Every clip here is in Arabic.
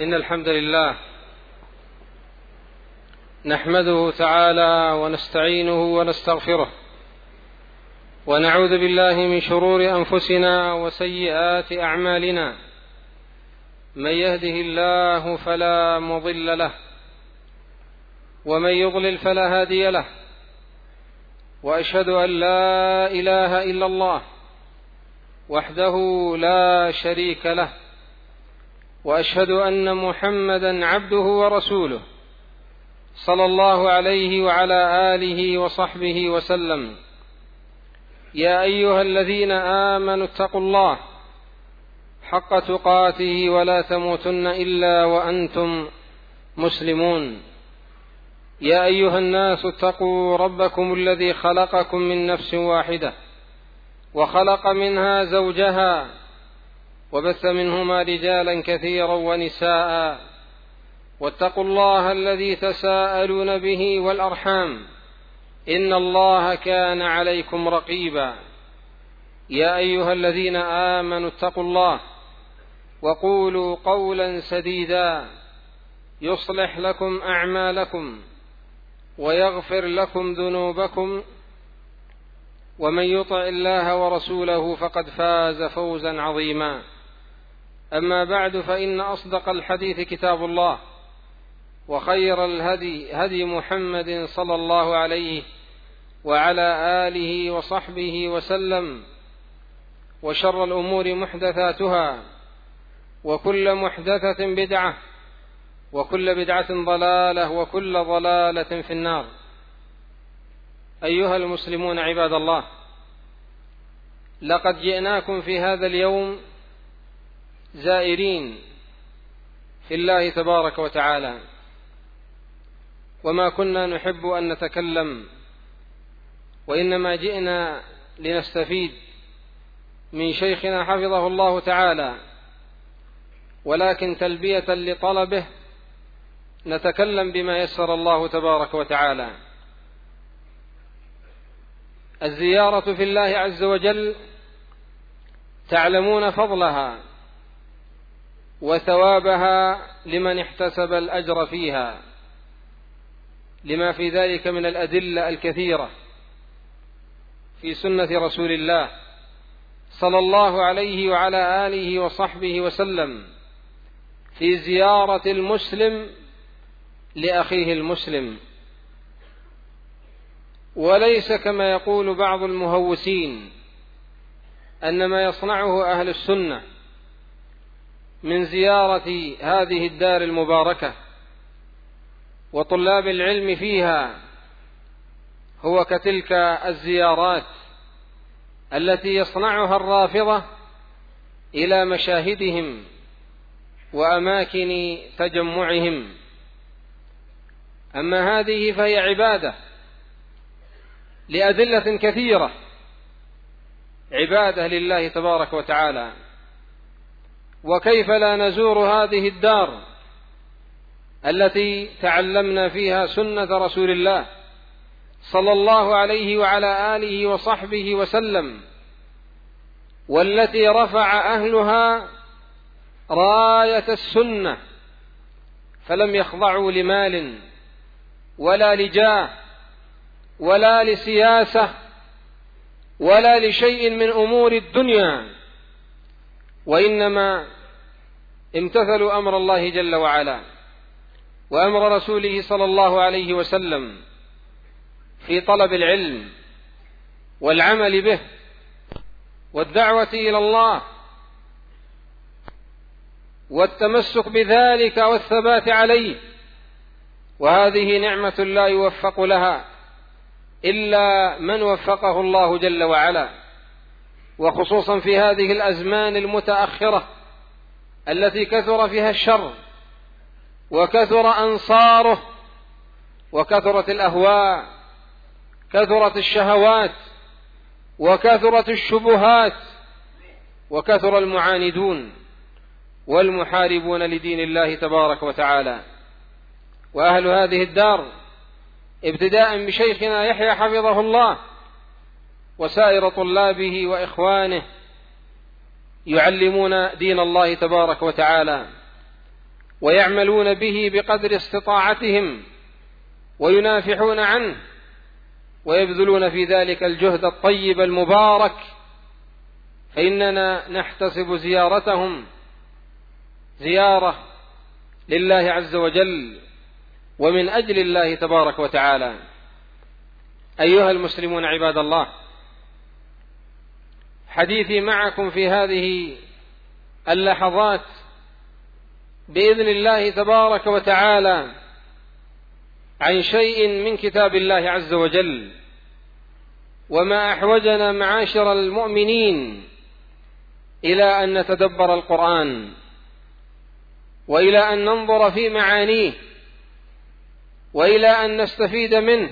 إن الحمد لله نحمده تعالى ونستعينه ونستغفره ونعوذ بالله من شرور أنفسنا وسيئات أعمالنا. من يهده الله فلا مضل له ومن يضلل فلا هادي له، وأشهد أن لا إله إلا الله وحده لا شريك له، وأشهد أن محمدا عبده ورسوله صلى الله عليه وعلى آله وصحبه وسلم. يا أيها الذين آمنوا اتقوا الله حق تقاته ولا تموتن إلا وأنتم مسلمون. يا أيها الناس اتقوا ربكم الذي خلقكم من نفس واحدة وخلق منها زوجها وبث منهما رجالا كثيرا ونساء، واتقوا الله الذي تساءلون به والأرحام إن الله كان عليكم رقيبا. يا أيها الذين آمنوا اتقوا الله وقولوا قولا سديدا يصلح لكم أعمالكم ويغفر لكم ذنوبكم، ومن يطع الله ورسوله فقد فاز فوزا عظيما. أما بعد، فإن أصدق الحديث كتاب الله، وخير الهدي هدي محمد صلى الله عليه وعلى آله وصحبه وسلم، وشر الأمور محدثاتها، وكل محدثة بدعة، وكل بدعة ضلالة، وكل ضلالة في النار. أيها المسلمون عباد الله، لقد جئناكم في هذا اليوم زائرين في الله تبارك وتعالى، وما كنا نحب أن نتكلم، وإنما جئنا لنستفيد من شيخنا حفظه الله تعالى، ولكن تلبية لطلبه نتكلم بما يسر الله تبارك وتعالى. الزيارة في الله عز وجل تعلمون فضلها وثوابها لمن احتسب الأجر فيها، لما في ذلك من الأدلة الكثيرة في سنة رسول الله صلى الله عليه وعلى آله وصحبه وسلم في زيارة المسلم لأخيه المسلم، وليس كما يقول بعض المهوسين أن ما يصنعه أهل السنة من زيارة هذه الدار المباركة وطلاب العلم فيها هو كتلك الزيارات التي يصنعها الرافضة إلى مشاهدهم وأماكن تجمعهم. أما هذه فهي عبادة لأدلة كثيرة، عبادة لله تبارك وتعالى. وكيف لا نزور هذه الدار التي تعلمنا فيها سنة رسول الله صلى الله عليه وعلى آله وصحبه وسلم، والتي رفع أهلها راية السنة، فلم يخضعوا لمال ولا لجاه ولا لسياسة ولا لشيء من أمور الدنيا، وإنما امتثلوا أمر الله جل وعلا وأمر رسوله صلى الله عليه وسلم في طلب العلم والعمل به والدعوة إلى الله والتمسك بذلك والثبات عليه. وهذه نعمة لا يوفق لها إلا من وفقه الله جل وعلا، وخصوصا في هذه الأزمان المتأخرة التي كثر فيها الشر وكثر أنصاره وكثرت الأهواء، كثرت الشهوات وكثرت الشبهات وكثر المعاندون والمحاربون لدين الله تبارك وتعالى. وأهل هذه الدار ابتداء بشيخنا يحيى حفظه الله وسائر طلابه وإخوانه يعلمون دين الله تبارك وتعالى، ويعملون به بقدر استطاعتهم وينافحون عنه ويبذلون في ذلك الجهد الطيب المبارك، فإننا نحتسب زيارتهم زيارة لله عز وجل ومن أجل الله تبارك وتعالى. أيها المسلمون عباد الله، حديثي معكم في هذه اللحظات بإذن الله تبارك وتعالى عن شيء من كتاب الله عز وجل، وما أحوجنا معاشر المؤمنين إلى أن نتدبر القرآن وإلى أن ننظر في معانيه وإلى أن نستفيد منه،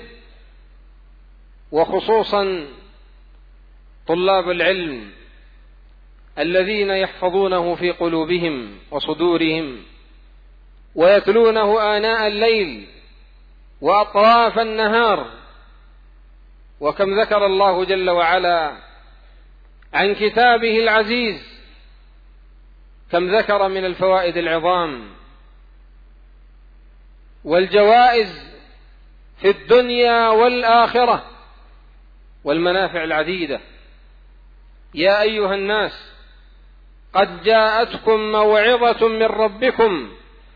وخصوصا طلاب العلم الذين يحفظونه في قلوبهم وصدورهم ويتلونه آناء الليل وأطراف النهار. وكم ذكر الله جل وعلا عن كتابه العزيز، كم ذكر من الفوائد العظام والجوائز في الدنيا والآخرة والمنافع العديدة. يا أيها الناس، قد جاءتكم موعظة من ربكم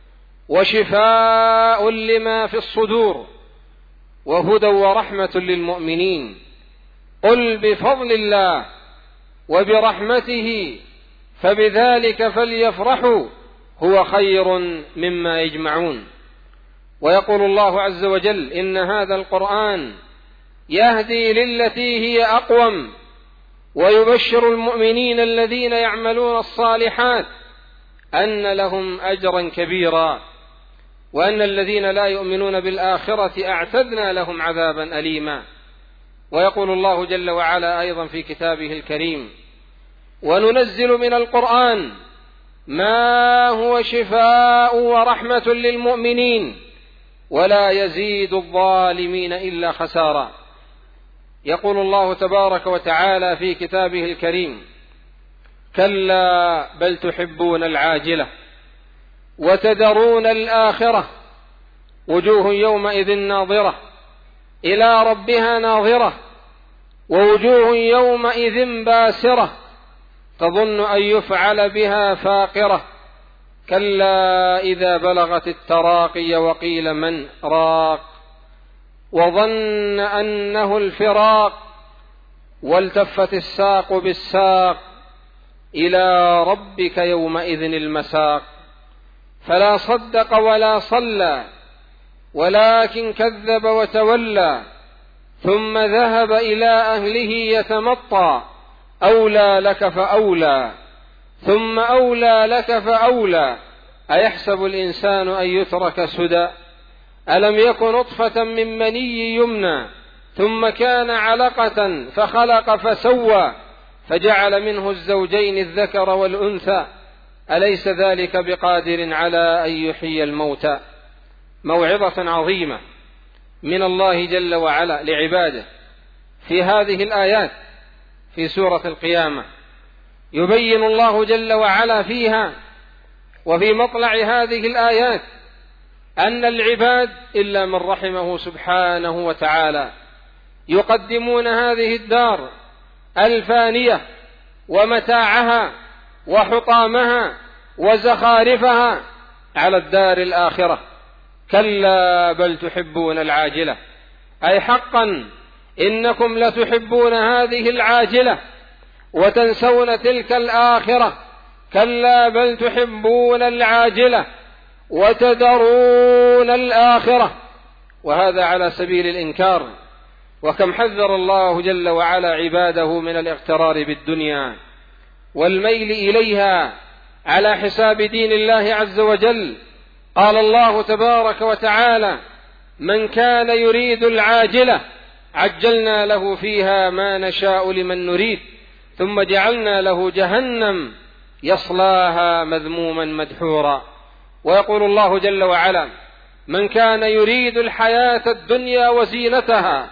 وشفاء لما في الصدور وهدى ورحمة للمؤمنين. قل بفضل الله وبرحمته فبذلك فليفرحوا هو خير مما يجمعون. ويقول الله عز وجل: إن هذا القرآن يهدي للتي هي أقوم ويبشر المؤمنين الذين يعملون الصالحات أن لهم أجرا كبيرا وأن الذين لا يؤمنون بالآخرة أعتدنا لهم عذابا أليما. ويقول الله جل وعلا أيضا في كتابه الكريم: وننزل من القرآن ما هو شفاء ورحمة للمؤمنين ولا يزيد الظالمين إلا خسارا. يقول الله تبارك وتعالى في كتابه الكريم: كلا بل تحبون العاجلة وتذرون الآخرة وجوه يومئذ ناظرة إلى ربها ناظرة ووجوه يومئذ باسرة تظن أن يفعل بها فاقرة كلا إذا بلغت التراقي وقيل من راق وظن أنه الفراق والتفت الساق بالساق إلى ربك يومئذ المساق فلا صدق ولا صلى ولكن كذب وتولى ثم ذهب إلى أهله يتمطى أولى لك فأولى ثم أولى لك فأولى أيحسب الإنسان أن يترك سدى ألم يكن نطفة من مني يمنى ثم كان علقة فخلق فسوى فجعل منه الزوجين الذكر والأنثى أليس ذلك بقادر على أن يحيي الموتى. موعظة عظيمة من الله جل وعلا لعباده في هذه الآيات في سورة القيامة، يبين الله جل وعلا فيها وفي مطلع هذه الآيات أن العباد إلا من رحمه سبحانه وتعالى يقدمون هذه الدار الفانية ومتاعها وحطامها وزخارفها على الدار الآخرة. كلا بل تحبون العاجلة، أي حقا إنكم لتحبون هذه العاجلة وتنسون تلك الآخرة. كلا بل تحبون العاجلة وتذرون الآخرة، وهذا على سبيل الإنكار. وكم حذر الله جل وعلا عباده من الاغترار بالدنيا والميل إليها على حساب دين الله عز وجل. قال الله تبارك وتعالى: من كان يريد العاجلة عجلنا له فيها ما نشاء لمن نريد ثم جعلنا له جهنم يصلاها مذموما مدحورا. ويقول الله جل وعلا: من كان يريد الحياة الدنيا وزينتها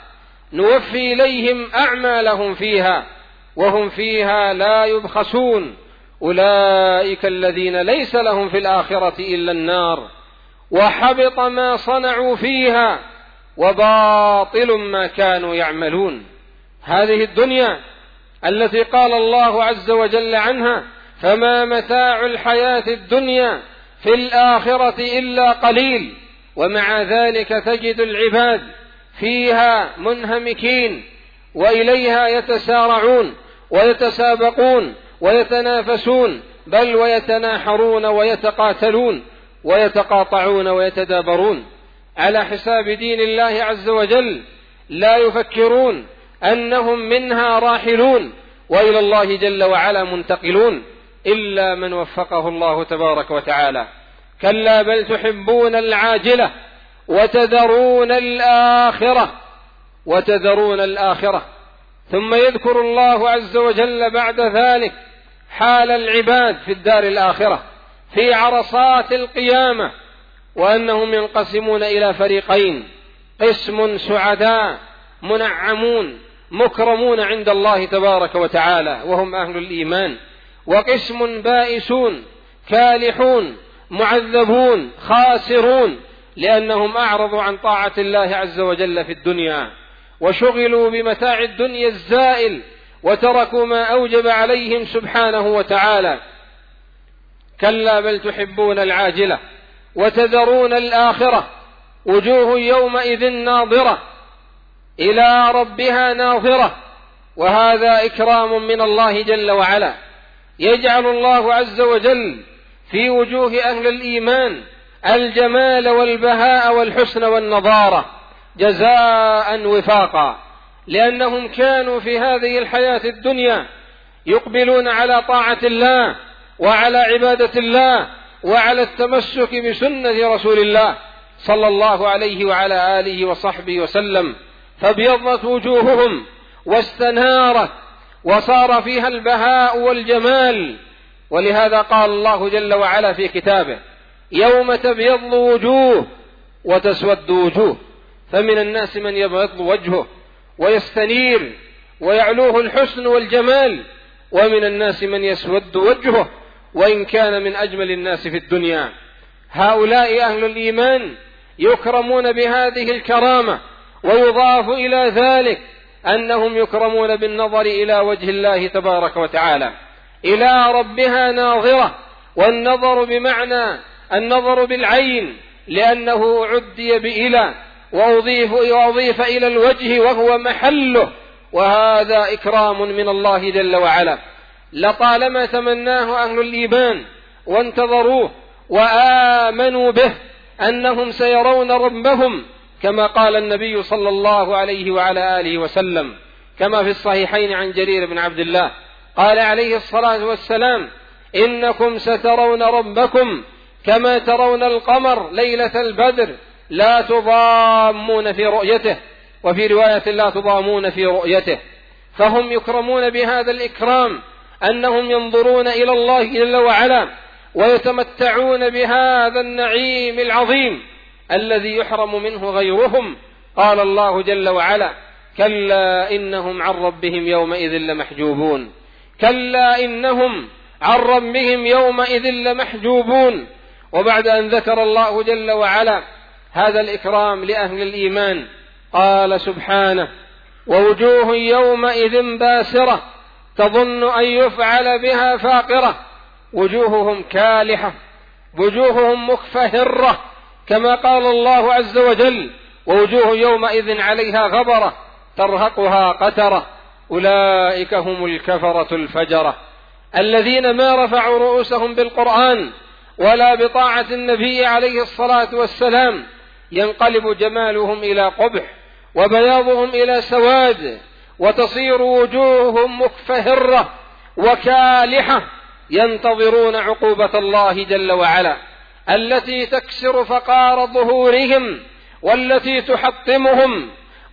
نوفي إليهم أعمالهم فيها وهم فيها لا يبخسون أولئك الذين ليس لهم في الآخرة إلا النار وحبط ما صنعوا فيها وباطل ما كانوا يعملون. هذه الدنيا التي قال الله عز وجل عنها: فما متاع الحياة الدنيا في الآخرة إلا قليل، ومع ذلك تجد العباد فيها منهمكين وإليها يتسارعون ويتسابقون ويتنافسون، بل ويتناحرون ويتقاتلون ويتقاطعون ويتدابرون على حساب دين الله عز وجل، لا يفكرون أنهم منها راحلون وإلى الله جل وعلا منتقلون إلا من وفقه الله تبارك وتعالى. كلا بل تحبون العاجلة وتذرون الآخرة. ثم يذكر الله عز وجل بعد ذلك حال العباد في الدار الآخرة في عرصات القيامة، وأنهم ينقسمون إلى فريقين: قسم سعداء منعمون مكرمون عند الله تبارك وتعالى وهم أهل الإيمان، وقسم بائسون كالحون معذبون خاسرون لأنهم أعرضوا عن طاعة الله عز وجل في الدنيا وشغلوا بمتاع الدنيا الزائل وتركوا ما أوجب عليهم سبحانه وتعالى. كلا بل تحبون العاجلة وتذرون الآخرة، وجوه يومئذ ناظرة إلى ربها ناظرة. وهذا إكرام من الله جل وعلا، يجعل الله عز وجل في وجوه أهل الإيمان الجمال والبهاء والحسن والنضارة جزاء وفاقا، لأنهم كانوا في هذه الحياة الدنيا يقبلون على طاعة الله وعلى عبادة الله وعلى التمسك بسنة رسول الله صلى الله عليه وعلى آله وصحبه وسلم، فابيضت وجوههم واستنارت وصار فيها البهاء والجمال. ولهذا قال الله جل وعلا في كتابه: يوم تبيض وجوه وتسود وجوه، فمن الناس من يبيض وجهه ويستنير ويعلوه الحسن والجمال، ومن الناس من يسود وجهه وإن كان من أجمل الناس في الدنيا. هؤلاء أهل الإيمان يكرمون بهذه الكرامة، ويضاف إلى ذلك أنهم يكرمون بالنظر إلى وجه الله تبارك وتعالى، إلى ربها ناظرة، والنظر بمعنى النظر بالعين، لأنه عدي بإلى وأضيف إلى الوجه وهو محله، وهذا إكرام من الله جل وعلا لطالما تمناه أهل الإيمان وانتظروه وآمنوا به أنهم سيرون ربهم، كما قال النبي صلى الله عليه وعلى آله وسلم كما في الصحيحين عن جرير بن عبد الله قال عليه الصلاة والسلام: إنكم سترون ربكم كما ترون القمر ليلة البدر لا تضامون في رؤيته، وفي رواية لا تضامون في رؤيته. فهم يكرمون بهذا الإكرام أنهم ينظرون إلى الله جل وعلا ويتمتعون بهذا النعيم العظيم الذي يحرم منه غيرهم. قال الله جل وعلا: كلا إنهم عن ربهم يومئذ لمحجوبون، كلا إنهم عن ربهم يومئذ لمحجوبون. وبعد أن ذكر الله جل وعلا هذا الإكرام لأهل الإيمان قال سبحانه: ووجوه يومئذ باسرة تظن أن يفعل بها فاقرة، وجوههم كالحة، وجوههم مكفهرة، كما قال الله عز وجل: ووجوه يومئذ عليها غبرة ترهقها قترة أولئك هم الكفرة الفجرة الذين ما رفعوا رؤوسهم بالقرآن ولا بطاعة النبي عليه الصلاة والسلام، ينقلب جمالهم إلى قبح وبياضهم إلى سواد، وتصير وجوههم مكفهرة وكالحة، ينتظرون عقوبة الله جل وعلا التي تكسر فقار ظهورهم والتي تحطمهم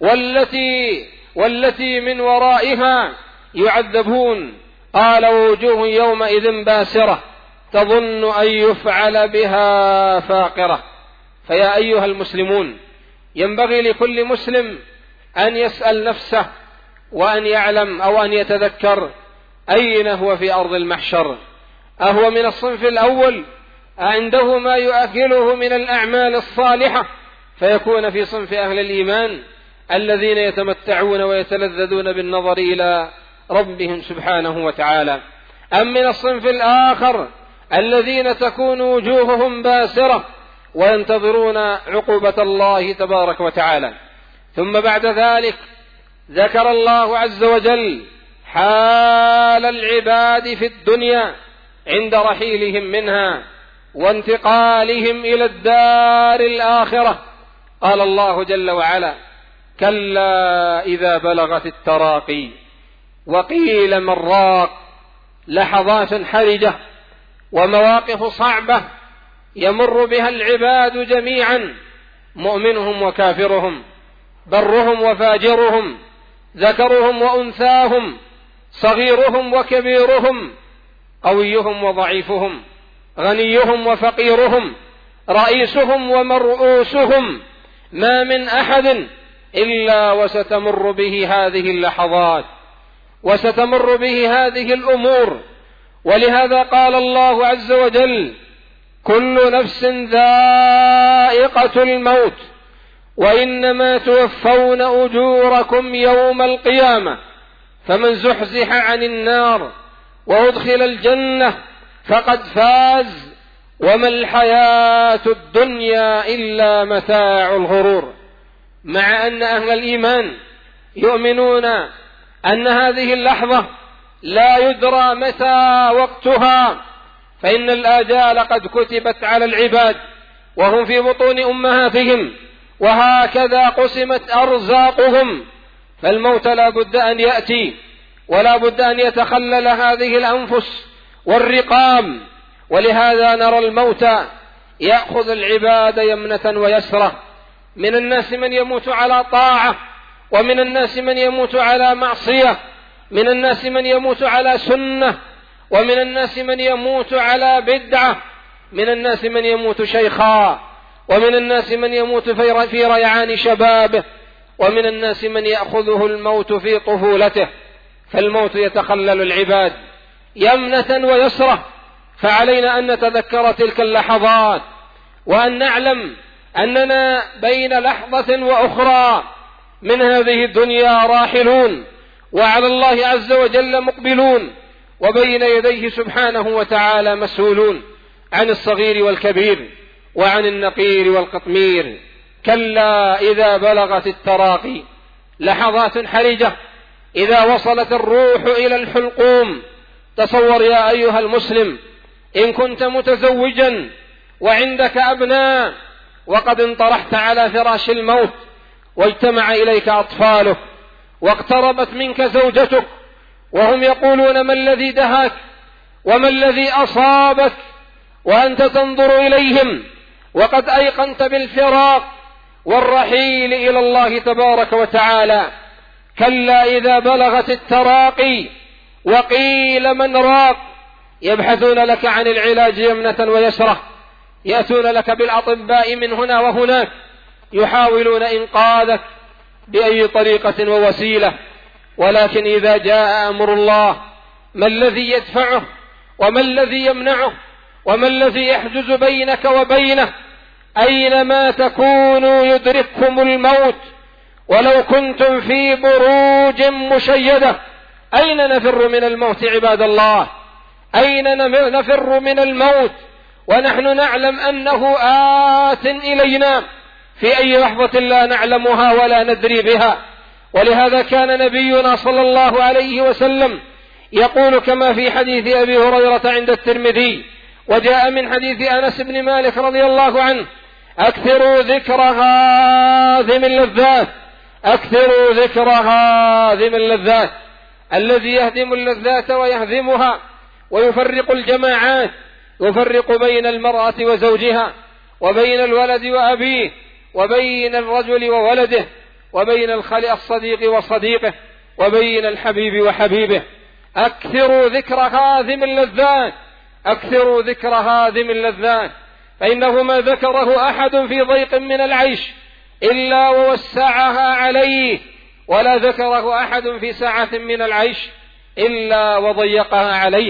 والتي من ورائها يعذبون. قال: ووجوه يومئذ باسرة تظن أن يفعل بها فاقرة. فيا أيها المسلمون، ينبغي لكل مسلم أن يسأل نفسه وأن يعلم أو أن يتذكر أين هو في أرض المحشر، أهو من الصنف الأول؟ عنده ما يؤهله من الأعمال الصالحة فيكون في صنف أهل الإيمان الذين يتمتعون ويتلذذون بالنظر إلى ربهم سبحانه وتعالى، أم من الصنف الآخر الذين تكون وجوههم باسرة وينتظرون عقوبة الله تبارك وتعالى؟ ثم بعد ذلك ذكر الله عز وجل حال العباد في الدنيا عند رحيلهم منها وانتقالهم إلى الدار الآخرة. قال الله جل وعلا: كلا إذا بلغت التراقي وقيل من راق. لحظات حرجة ومواقف صعبة يمر بها العباد جميعا، مؤمنهم وكافرهم، برهم وفاجرهم، ذكرهم وأنثاهم، صغيرهم وكبيرهم، قويهم وضعيفهم، غنيهم وفقيرهم، رئيسهم ومرؤوسهم، ما من أحد إلا وستمر به هذه اللحظات وستمر به هذه الأمور. ولهذا قال الله عز وجل: كل نفس ذائقة الموت وإنما توفون أجوركم يوم القيامة فمن زحزح عن النار وأدخل الجنة فقد فاز وما الحياة الدنيا إلا متاع الغرور. مع أن أهل الإيمان يؤمنون أن هذه اللحظة لا يدرى متى وقتها، فإن الآجال قد كتبت على العباد وهم في بطون أمهاتهم، وهكذا قسمت أرزاقهم، فالموت لا بد أن يأتي ولا بد أن يتخلل هذه الأنفس والرقام. ولهذا نرى الموت يأخذ العباد يمنة ويسرة. من الناس من يموت على طاعة، ومن الناس من يموت على معصية، من الناس من يموت على سنة، ومن الناس من يموت على بدعة، من الناس من يموت شيخا، ومن الناس من يموت في ريعان شبابه، ومن الناس من يأخذه الموت في طفولته. فالموت يتخلل العباد يمنة ويسرة، فعلينا أن نتذكر تلك اللحظات وأن نعلم أننا بين لحظة وأخرى من هذه الدنيا راحلون، وعلى الله عز وجل مقبلون، وبين يديه سبحانه وتعالى مسؤولون عن الصغير والكبير وعن النقير والقطمير. كلا إذا بلغت التراقي. لحظات حرجة إذا وصلت الروح إلى الحلقوم. تصور يا أيها المسلم إن كنت متزوجا وعندك أبناء وقد انطرحت على فراش الموت واجتمع إليك أطفالك واقتربت منك زوجتك وهم يقولون: ما الذي دهاك وما الذي أصابك؟ وأنت تنظر إليهم وقد أيقنت بالفراق والرحيل إلى الله تبارك وتعالى. كلا إذا بلغت التراقي وقيل من راق. يبحثون لك عن العلاج يمنة ويسرة، يأتون لك بالأطباء من هنا وهناك، يحاولون إنقاذك بأي طريقة ووسيلة، ولكن إذا جاء أمر الله ما الذي يدفعه وما الذي يمنعه وما الذي يحجز بينك وبينه؟ أينما تكونوا يدرككم الموت ولو كنتم في بروج مشيدة. أين نفر من الموت عباد الله؟ أين نفر من الموت ونحن نعلم أنه آت إلينا في أي لحظة لا نعلمها ولا ندري بها؟ ولهذا كان نبينا صلى الله عليه وسلم يقول كما في حديث أبي هريرة عند الترمذي وجاء من حديث أنس بن مالك رضي الله عنه: أكثروا ذكر هاذم اللذات، أكثروا ذكر هاذم اللذات. الذي يهدم اللذات ويهدمها ويفرق الجماعات، يفرق بين المرأة وزوجها، وبين الولد وأبيه، وبين الرجل وولده، وبين الصديق وصديقه، وبين الحبيب وحبيبه. أكثروا ذكر هاذم اللذات، أكثروا ذكر هاذم اللذات، فإنه ما ذكره أحد في ضيق من العيش إلا ووسعها عليه، ولا ذكره أحد في سعة من العيش إلا وضيقها عليه.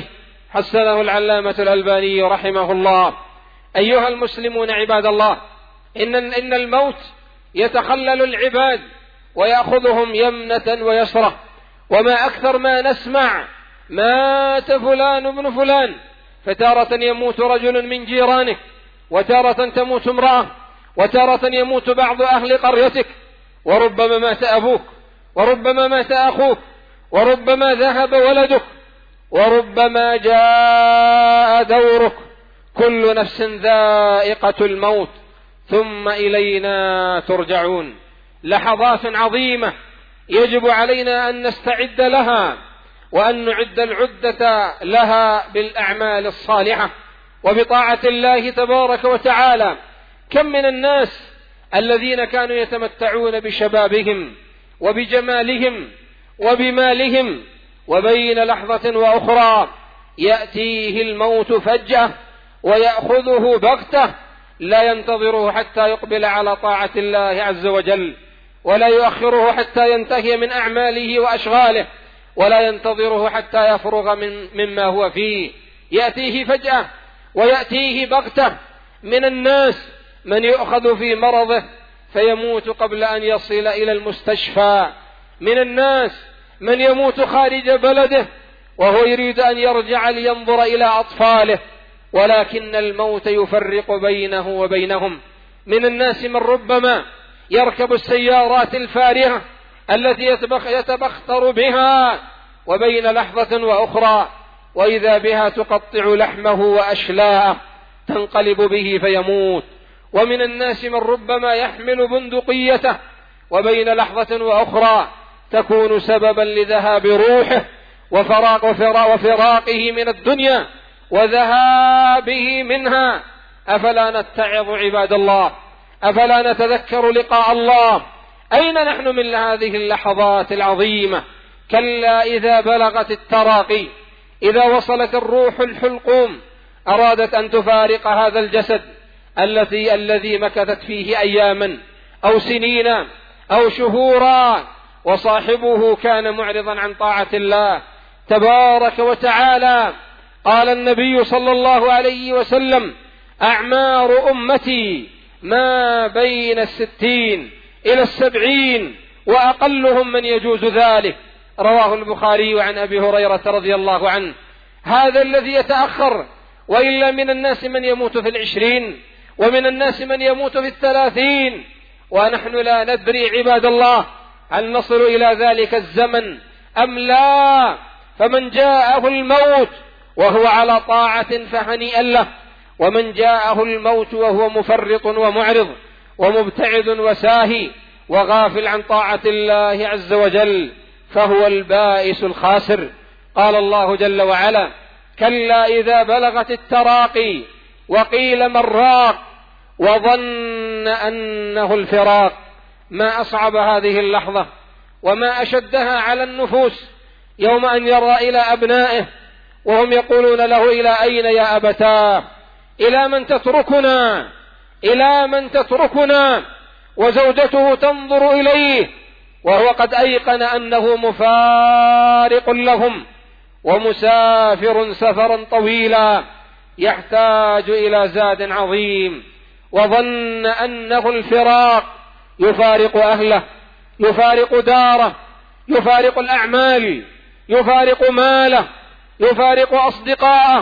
حسنه العلامة الألباني رحمه الله. أيها المسلمون عباد الله، إن الموت يتخلل العباد ويأخذهم يمنة ويسرة، وما أكثر ما نسمع مات فلان بن فلان، فتارة يموت رجل من جيرانك، وتارة تموت امرأة، وتارة يموت بعض أهل قريتك، وربما مات أبوك، وربما مات أخوك، وربما ذهب ولدك، وربما جاء دورك. كل نفس ذائقة الموت، ثم إلينا ترجعون. لحظات عظيمة يجب علينا أن نستعد لها، وأن نعد العدة لها بالأعمال الصالحة وبطاعة الله تبارك وتعالى. كم من الناس الذين كانوا يتمتعون بشبابهم وبجمالهم وبمالهم، وبين لحظة وأخرى يأتيه الموت فجأة ويأخذه بغتة، لا ينتظره حتى يقبل على طاعة الله عز وجل، ولا يؤخره حتى ينتهي من أعماله وأشغاله، ولا ينتظره حتى يفرغ مما هو فيه. يأتيه فجأة ويأتيه بغتة. من الناس من يؤخذ في مرضه فيموت قبل أن يصل إلى المستشفى. من الناس من يموت خارج بلده وهو يريد أن يرجع لينظر إلى أطفاله، ولكن الموت يفرق بينه وبينهم. من الناس من ربما يركب السيارات الفارهة التي يتبختر بها، وبين لحظة وأخرى وإذا بها تقطع لحمه وأشلاءه، تنقلب به فيموت. ومن الناس من ربما يحمل بندقيته، وبين لحظة وأخرى تكون سببا لذهاب روحه وفراقه من الدنيا وذهابه منها. أفلا نتعظ عباد الله؟ أفلا نتذكر لقاء الله؟ أين نحن من هذه اللحظات العظيمة؟ كلا إذا بلغت التراقي، إذا وصلت الروح الحلقوم، أرادت أن تفارق هذا الجسد الذي مكثت فيه أياما أو سنين أو شهورا، وصاحبه كان معرضا عن طاعة الله تبارك وتعالى. قال النبي صلى الله عليه وسلم: أعمار أمتي ما بين 60 إلى 70، وأقلهم من يجوز ذلك. رواه البخاري عن أبي هريرة رضي الله عنه. هذا الذي يتأخر، وإلا من الناس من يموت في 20، ومن الناس من يموت في 30، ونحن لا ندري عباد الله هل نصل إلى ذلك الزمن أم لا. فمن جاءه الموت وهو على طاعة فهنيئا له، ومن جاءه الموت وهو مفرط ومعرض ومبتعد وساهي وغافل عن طاعة الله عز وجل فهو البائس الخاسر. قال الله جل وعلا: كلا إذا بلغت التراقي وقيل من راق وظن أنه الفراق. ما أصعب هذه اللحظة وما أشدها على النفوس يوم أن يرى إلى أبنائه وهم يقولون له: إلى أين يا أبتاه؟ إلى من تتركنا؟ إلى من تتركنا؟ وزوجته تنظر إليه وهو قد أيقن أنه مفارق لهم ومسافر سفرا طويلا يحتاج إلى زاد عظيم، وظن أنه الفراق. يفارق أهله، يفارق داره، يفارق الأعمال، يفارق ماله، يفارق أصدقائه،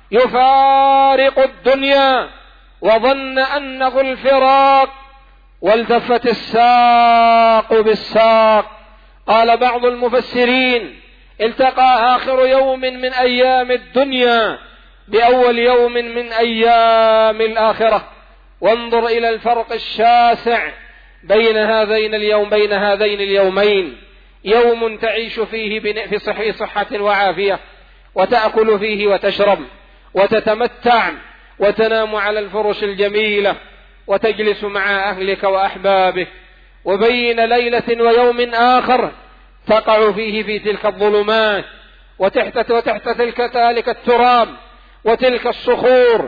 يفارق الدنيا، وظن أنه الفراق. والتفت الساق بالساق. قال بعض المفسرين: التقى آخر يوم من أيام الدنيا بأول يوم من أيام الآخرة. وانظر إلى الفرق الشاسع بين هذين اليومين. يوم تعيش فيه في صحة وعافية، وتأكل فيه وتشرب وتتمتع وتنام على الفرش الجميلة وتجلس مع أهلك وأحبابك، وبين ليلة ويوم آخر تقع فيه في تلك الظلمات وتحت تلك التراب وتلك الصخور،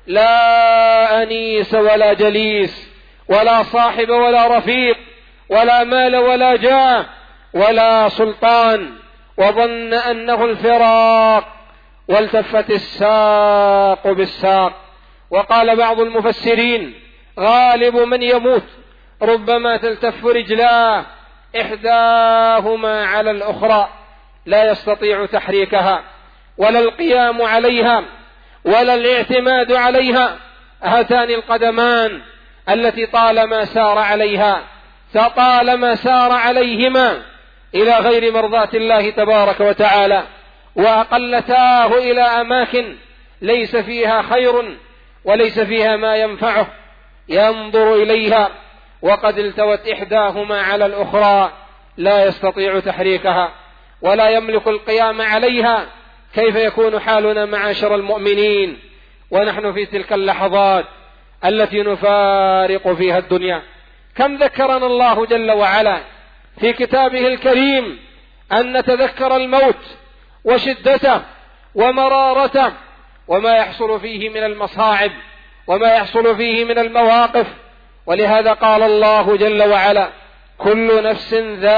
لا أنيس ولا جليس ولا صاحب ولا رفيق ولا مال ولا جاه ولا سلطان. وظن أنه الفراق، والتفت الساق بالساق. وقال بعض المفسرين: غالب من يموت ربما تلتف رجلاه إحداهما على الأخرى، لا يستطيع تحريكها ولا القيام عليها ولا الاعتماد عليها. هاتان القدمان التي طالما سار عليهما إلى غير مرضاة الله تبارك وتعالى، وأقلتاه إلى أماكن ليس فيها خير وليس فيها ما ينفعه، ينظر إليها وقد التوت إحداهما على الأخرى، لا يستطيع تحريكها ولا يملك القيام عليها. كيف يكون حالنا معاشر المؤمنين ونحن في تلك اللحظات التي نفارق فيها الدنيا؟ كم ذكرنا الله جل وعلا في كتابه الكريم أن نتذكر الموت وشدته ومرارته وما يحصل فيه من المصاعب وما يحصل فيه من المواقف. ولهذا قال الله جل وعلا: كل نفس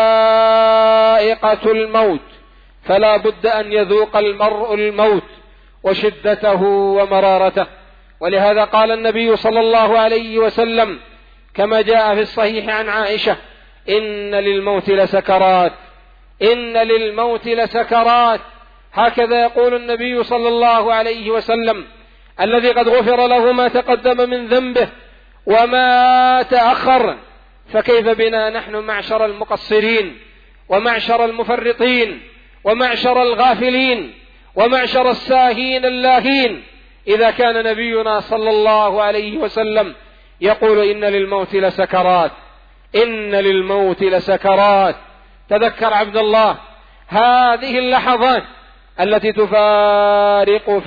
ذائقة الموت فلا بد أن يذوق المرء الموت وشدته ومرارته. ولهذا قال النبي صلى الله عليه وسلم كما جاء في الصحيح عن عائشة: إن للموت لسكرات، إن للموت لسكرات. هكذا يقول النبي صلى الله عليه وسلم الذي قد غفر له ما تقدم من ذنبه وما تأخر. فكيف بنا نحن معشر المقصرين ومعشر المفرطين ومعشر الغافلين ومعشر الساهين اللاهين، إذا كان نبينا صلى الله عليه وسلم يقول: إن للموت لسكرات، إن للموت لسكرات. تذكر عبد الله هذه اللحظات التي تفارق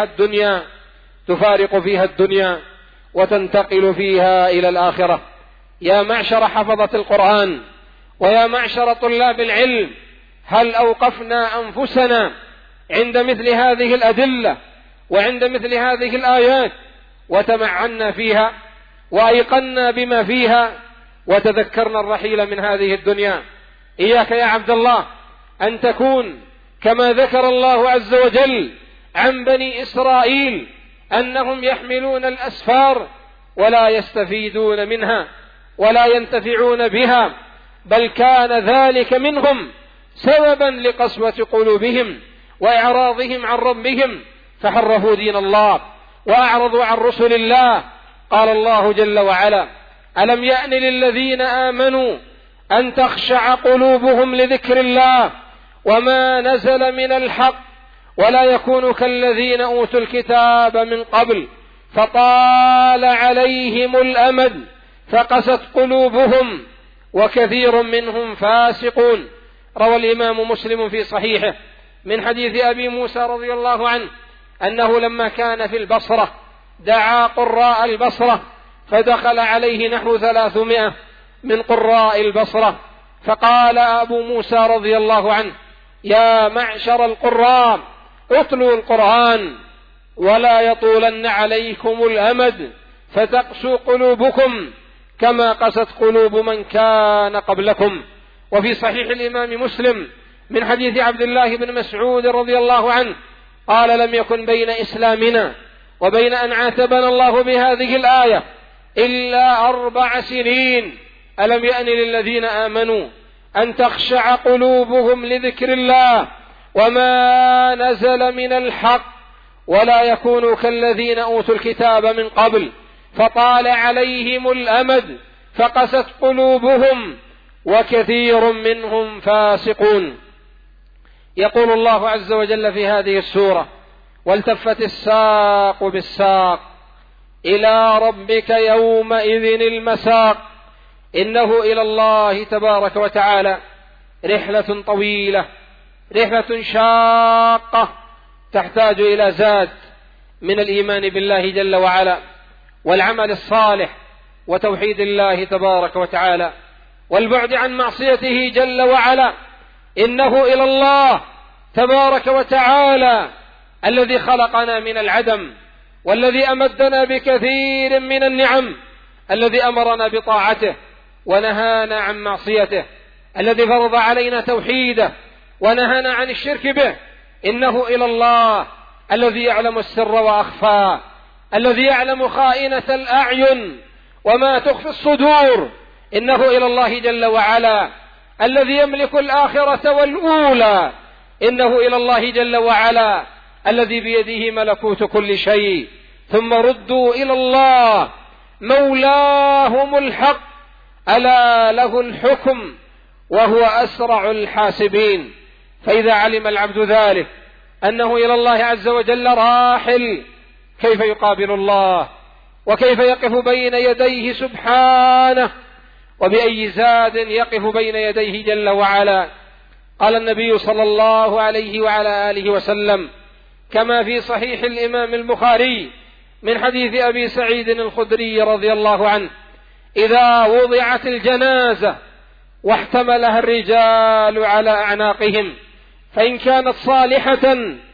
فيها الدنيا وتنتقل فيها إلى الآخرة. يا معشر حفظة القرآن ويا معشر طلاب العلم، هل أوقفنا أنفسنا عند مثل هذه الأدلة وعند مثل هذه الآيات وتمعنا فيها وأيقنا بما فيها وتذكرنا الرحيل من هذه الدنيا؟ إياك يا عبد الله أن تكون كما ذكر الله عز وجل عن بني إسرائيل أنهم يحملون الأسفار ولا يستفيدون منها ولا ينتفعون بها، بل كان ذلك منهم سببا لقسوة قلوبهم وإعراضهم عن ربهم، فحرفوا دين الله وأعرضوا عن رسل الله. قال الله جل وعلا: ألم يأن للذين آمنوا أن تخشع قلوبهم لذكر الله وما نزل من الحق ولا يكونوا كالذين أوتوا الكتاب من قبل فطال عليهم الأمد فقست قلوبهم وكثير منهم فاسقون. روى الإمام مسلم في صحيحه من حديث أبي موسى رضي الله عنه أنه لما كان في البصرة دعا قراء البصرة، فدخل عليه نحو 300 من قراء البصرة، فقال أبو موسى رضي الله عنه: يا معشر القراء اتلوا القرآن ولا يطولن عليكم الأمد فتقسو قلوبكم كما قست قلوب من كان قبلكم. وفي صحيح الإمام مسلم من حديث عبد الله بن مسعود رضي الله عنه قال: لم يكن بين إسلامنا وبين أن عاتبنا الله بهذه الآية إلا 4 سنين. ألم يأن للذين آمنوا أن تخشع قلوبهم لذكر الله وما نزل من الحق ولا يكونوا كالذين أوتوا الكتاب من قبل فطال عليهم الأمد فقست قلوبهم وكثير منهم فاسقون. يقول الله عز وجل في هذه السورة: والتفت الساق بالساق إلى ربك يومئذ المساق. إنه إلى الله تبارك وتعالى رحلة طويلة، رحلة شاقة تحتاج إلى زاد من الإيمان بالله جل وعلا والعمل الصالح وتوحيد الله تبارك وتعالى والبعد عن معصيته جل وعلا. إنه إلى الله تبارك وتعالى الذي خلقنا من العدم والذي أمدنا بكثير من النعم، الذي أمرنا بطاعته ونهانا عن معصيته، الذي فرض علينا توحيده ونهانا عن الشرك به. إنه إلى الله الذي يعلم السر وأخفى، الذي يعلم خائنة الأعين وما تخفي الصدور، إنه إلى الله جل وعلا. الذي يملك الآخرة والأولى، إنه إلى الله جل وعلا. الذي بيده ملكوت كل شيء. ثم ردوا إلى الله مولاهم الحق، ألا له الحكم وهو أسرع الحاسبين. فإذا علم العبد ذلك أنه إلى الله عز وجل راحل، كيف يقابل الله؟ وكيف يقف بين يديه سبحانه؟ وبأي زاد يقف بين يديه جل وعلا؟ قال النبي صلى الله عليه وعلى آله وسلم كما في صحيح الإمام البخاري من حديث أبي سعيد الخدري رضي الله عنه: إذا وضعت الجنازة واحتملها الرجال على أعناقهم، فإن كانت صالحة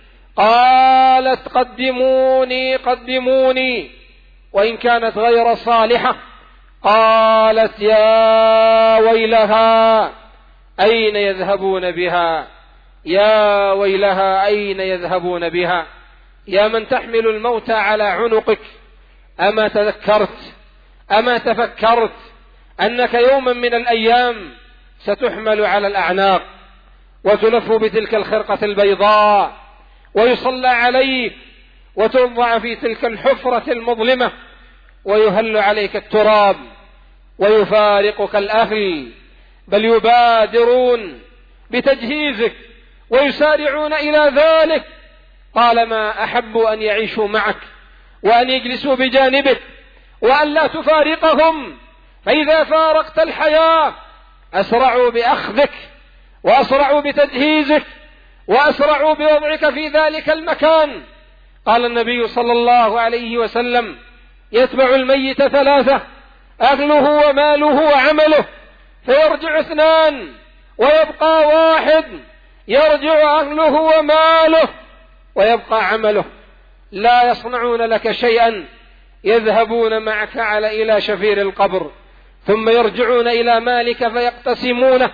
قالت قدموني قدموني، وإن كانت غير صالحة قالت يا ويلها أين يذهبون بها، يا ويلها أين يذهبون بها. يا من تحمل الموت على عنقك، أما تذكرت، أما تفكرت أنك يوما من الأيام ستحمل على الأعناق وتلف بتلك الخرقة البيضاء ويصلى عليك وتوضع في تلك الحفرة المظلمة ويهل عليك التراب ويفارقك الأهل، بل يبادرون بتجهيزك ويسارعون إلى ذلك. طالما أحبوا أن يعيشوا معك وأن يجلسوا بجانبك وأن لا تفارقهم، فإذا فارقت الحياة أسرعوا بأخذك وأسرعوا بتجهيزك وأسرعوا بوضعك في ذلك المكان. قال النبي صلى الله عليه وسلم: يتبع الميت ثلاثة: أهله وماله وعمله، فيرجع اثنان ويبقى واحد، يرجع أهله وماله ويبقى عمله. لا يصنعون لك شيئا، يذهبون معك إلى شفير القبر، ثم يرجعون إلى مالك فيقتسمونه،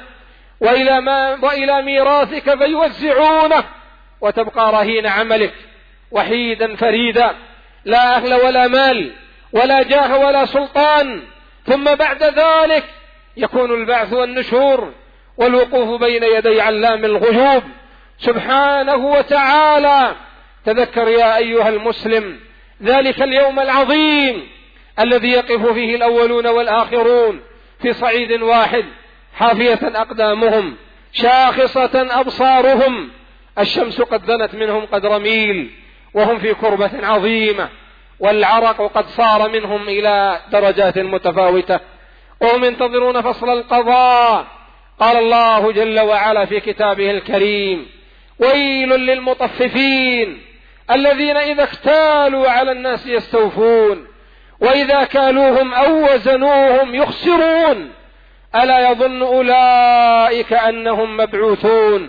وإلى ميراثك فيوزعونه، وتبقى رهين عملك وحيدا فريدا، لا أهل ولا مال ولا جاه ولا سلطان. ثم بعد ذلك يكون البعث والنشور والوقوف بين يدي علام الغيوب سبحانه وتعالى. تذكر يا أيها المسلم ذلك اليوم العظيم الذي يقف فيه الأولون والآخرون في صعيد واحد، حافية أقدامهم، شاخصة أبصارهم، الشمس قد دنت منهم قدر ميل وهم في كربة عظيمة، والعرق قد صار منهم إلى درجات متفاوتة، وهم ينتظرون فصل القضاء. قال الله جل وعلا في كتابه الكريم: ويل للمطففين الذين إذا اكتالوا على الناس يستوفون وإذا كالوهم أو وزنوهم يخسرون ألا يظن أولئك أنهم مبعوثون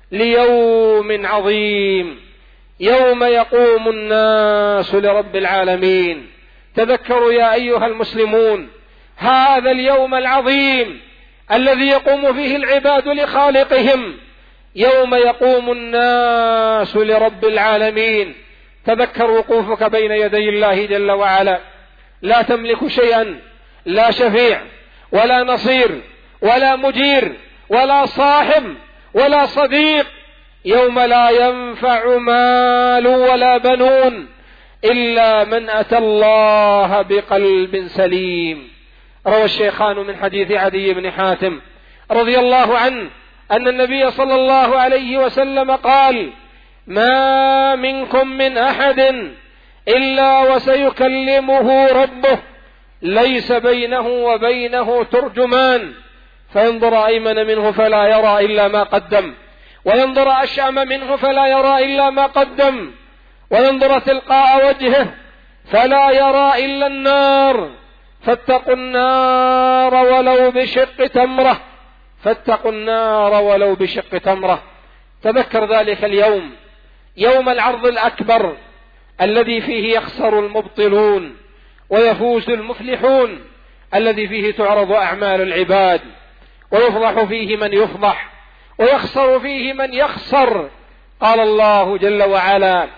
ليوم عظيم يوم يقوم الناس لرب العالمين. تذكروا يا أيها المسلمون هذا اليوم العظيم الذي يقوم فيه العباد لخالقهم، يوم يقوم الناس لرب العالمين. تذكر وقوفك بين يدي الله جل وعلا، لا تملك شيئا، لا شفيع ولا نصير ولا مجير ولا صاحب ولا صديق، يوم لا ينفع مال ولا بنون إلا من أتى الله بقلب سليم. روى الشيخان من حديث عدي بن حاتم رضي الله عنه أن النبي صلى الله عليه وسلم قال: ما منكم من أحد إلا وسيكلمه ربه ليس بينه وبينه ترجمان، فينظر أيمن منه فلا يرى إلا ما قدم، وينظر أشأم منه فلا يرى إلا ما قدم، وينظر تلقاء وجهه فلا يرى إلا النار، فاتقوا النار ولو بشق تمرة، فاتقوا النار ولو بشق تمرة. تذكر ذلك اليوم، يوم العرض الأكبر الذي فيه يخسر المبطلون ويفوز المفلحون، الذي فيه تعرض أعمال العباد ويفضح فيه من يفضح ويخسر فيه من يخسر. قال الله جل وعلا: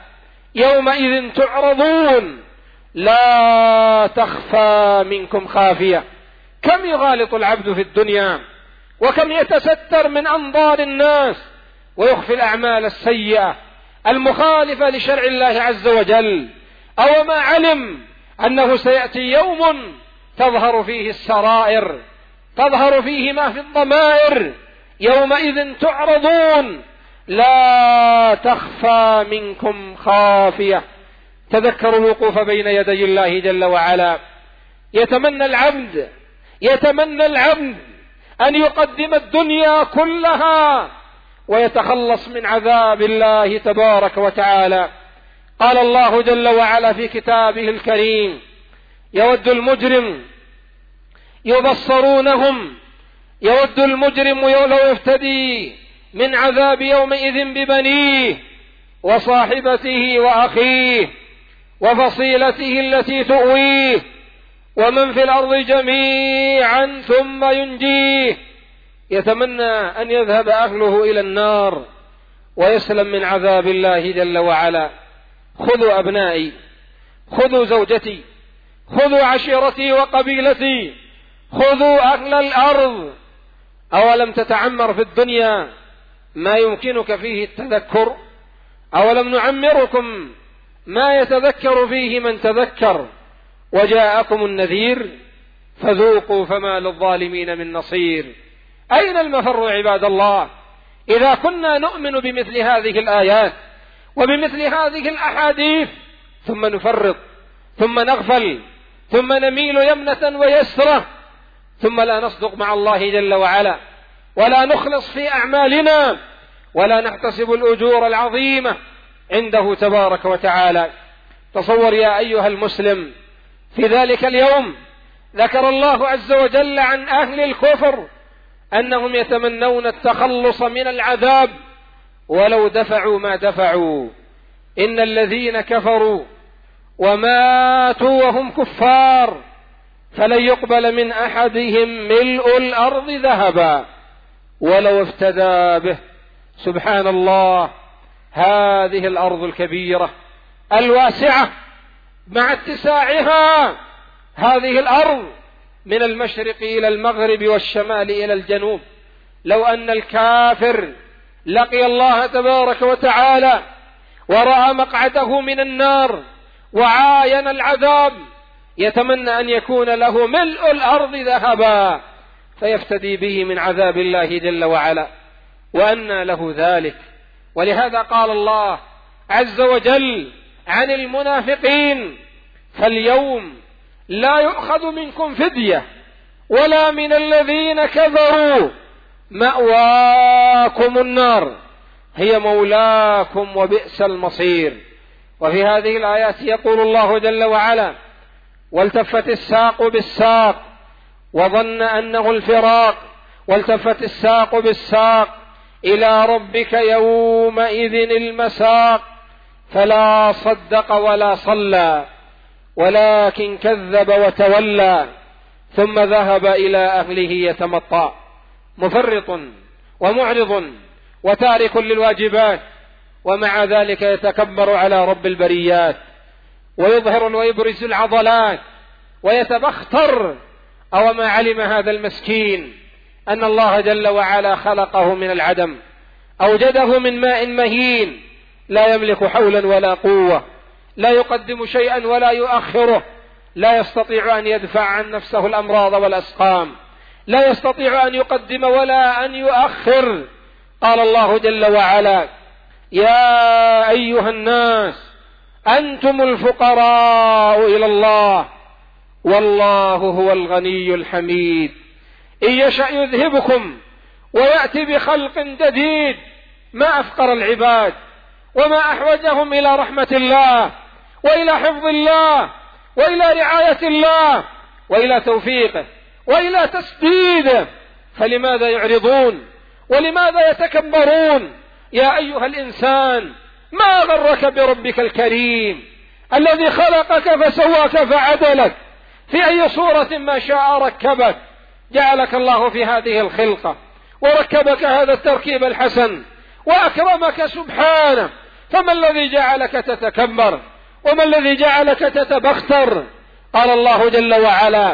يومئذ تعرضون لا تخفى منكم خافية. كم يغالط العبد في الدنيا، وكم يتستر من أنظار الناس ويخفي الأعمال السيئة المخالفة لشرع الله عز وجل، أو ما علم أنه سيأتي يوم تظهر فيه السرائر، تظهر فيه ما في الضمائر. يومئذ تعرضون لا تخفى منكم خافية. تذكروا الوقوف بين يدي الله جل وعلا. يتمنى العبد أن يقدم الدنيا كلها ويتخلص من عذاب الله تبارك وتعالى. قال الله جل وعلا في كتابه الكريم: يود المجرم يبصرونهم، يود المجرم لو يفتدي من عذاب يومئذ ببنيه وصاحبته وأخيه وفصيلته التي تؤويه ومن في الأرض جميعا ثم ينجيه. يتمنى أن يذهب أهله إلى النار ويسلم من عذاب الله جل وعلا. خذوا أبنائي، خذوا زوجتي، خذوا عشيرتي وقبيلتي، خذوا أهل الأرض. أولم تتعمر في الدنيا ما يمكنك فيه التذكر؟ أولم نعمركم ما يتذكر فيه من تذكر؟ وجاءكم النذير فذوقوا فما للظالمين من نصير. أين المفر عباد الله؟ إذا كنا نؤمن بمثل هذه الآيات وبمثل هذه الأحاديث ثم نفرط، ثم نغفل، ثم نميل يمنة ويسرة، ثم لا نصدق مع الله جل وعلا، ولا نخلص في أعمالنا، ولا نحتسب الأجور العظيمة عنده تبارك وتعالى. تصور يا أيها المسلم، في ذلك اليوم ذكر الله عز وجل عن أهل الكفر أنهم يتمنون التخلص من العذاب ولو دفعوا ما دفعوا. إن الذين كفروا وماتوا وهم كفار فلن يقبل من أحدهم ملء الأرض ذهبا ولو افتدى به. سبحان الله، هذه الأرض الكبيرة الواسعة مع اتساعها، هذه الأرض من المشرق إلى المغرب والشمال إلى الجنوب، لو أن الكافر لقي الله تبارك وتعالى ورأى مقعده من النار وعاين العذاب يتمنى أن يكون له ملء الأرض ذهبا فيفتدي به من عذاب الله جل وعلا، وأنى له ذلك. ولهذا قال الله عز وجل عن المنافقين: فاليوم لا يؤخذ منكم فدية ولا من الذين كفروا، مأواكم النار هي مولاكم وبئس المصير. وفي هذه الآيات يقول الله جل وعلا: والتفت الساق بالساق وظن أنه الفراق، والتفت الساق بالساق إلى ربك يومئذ المساق، فلا صدق ولا صلى ولكن كذب وتولى ثم ذهب إلى أهله يتمطى. مفرط ومعرض وتارك للواجبات، ومع ذلك يتكبر على رب البريات ويظهر ويبرز العضلات ويتبختر. أو ما علم هذا المسكين أن الله جل وعلا خلقه من العدم، أوجده من ماء مهين، لا يملك حولا ولا قوة، لا يقدم شيئا ولا يؤخره، لا يستطيع أن يدفع عن نفسه الأمراض والأسقام، لا يستطيع أن يقدم ولا أن يؤخر. قال الله جل وعلا: يا أيها الناس أنتم الفقراء إلى الله والله هو الغني الحميد، إن يشأ يذهبكم ويأتي بخلق جديد. ما أفقر العباد وما أحوجهم إلى رحمة الله وإلى حفظ الله وإلى رعاية الله وإلى توفيقه وإلى تسديده، فلماذا يعرضون ولماذا يتكبرون؟ يا أيها الإنسان، ما غرك بربك الكريم الذي خلقك فسواك فعدلك، في أي صورة ما شاء ركبك. جعلك الله في هذه الخلقة وركبك هذا التركيب الحسن وأكرمك سبحانه، فما الذي جعلك تتكبر؟ وما الذي جعلك تتبختر؟ قال الله جل وعلا: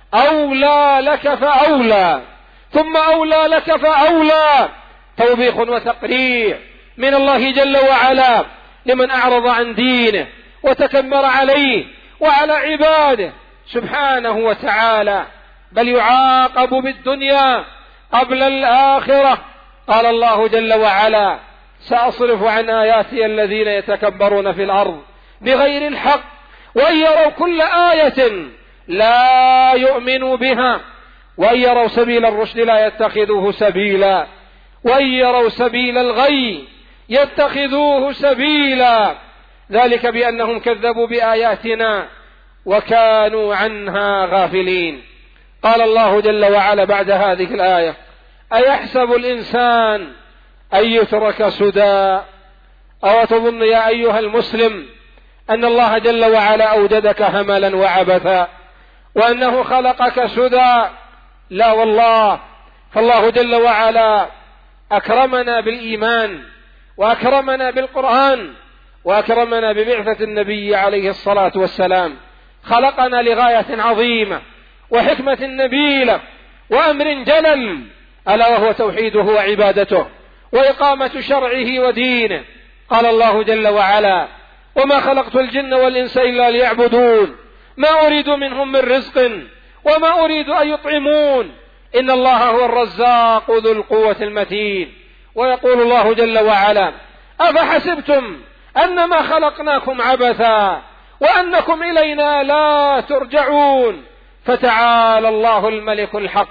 أولى لك فأولى، ثم أولى لك فأولى. توبيخ وتقريع من الله جل وعلا لمن أعرض عن دينه وتكبر عليه وعلى عباده سبحانه وتعالى، بل يعاقب بالدنيا قبل الآخرة. قال الله جل وعلا: سأصرف عن آياتي الذين يتكبرون في الأرض بغير الحق وإن يروا كل آية لا يؤمنوا بها وإن يروا سبيل الرشد لا يتخذوه سبيلا وإن يروا سبيل الغي يتخذوه سبيلا، ذلك بأنهم كذبوا بآياتنا وكانوا عنها غافلين. قال الله جل وعلا بعد هذه الآية: أيحسب الإنسان أن يترك سدى؟ أو تظن يا أيها المسلم أن الله جل وعلا أوجدك هملا وعبثا وأنه خلقك سدى؟ لا والله، فالله جل وعلا أكرمنا بالإيمان وأكرمنا بالقرآن وأكرمنا ببعثة النبي عليه الصلاة والسلام، خلقنا لغاية عظيمة وحكمة نبيلة وأمر جلل، ألا وهو توحيده وعبادته وإقامة شرعه ودينه. قال الله جل وعلا: وما خلقت الجن والإنس إلا ليعبدون ما أريد منهم من رزق وما أريد أن يطعمون إن الله هو الرزاق ذو القوة المتين. ويقول الله جل وعلا: أفحسبتم أنما خلقناكم عبثا وأنكم إلينا لا ترجعون فتعالى الله الملك الحق